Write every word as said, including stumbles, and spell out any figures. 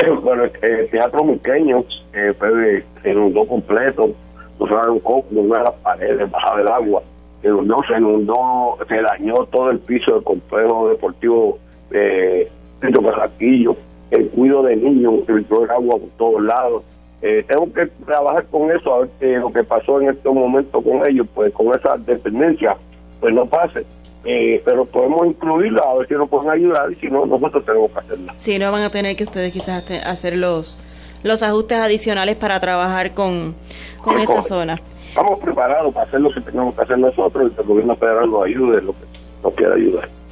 bueno, el Teatro Miqueño eh, fue, se inundó completo, no se un coco, una de las paredes, bajaba el agua, se inundó, se inundó, se dañó todo el piso del complejo deportivo eh, Centro Carraquillo, el cuido de niños, entró el agua por todos lados. Eh, tengo que trabajar con eso, a ver eh, lo que pasó en estos momentos con ellos, pues con esa dependencia, pues no pase. Eh, pero podemos incluirla, a ver si nos pueden ayudar, y si no, nosotros tenemos que hacerla. Si no, van a tener que ustedes quizás te, hacer los los ajustes adicionales para trabajar con, con esa zona. Estamos preparados para hacer lo que tenemos que hacer nosotros, y que el gobierno federal nos ayude, lo que nos quiera ayudar.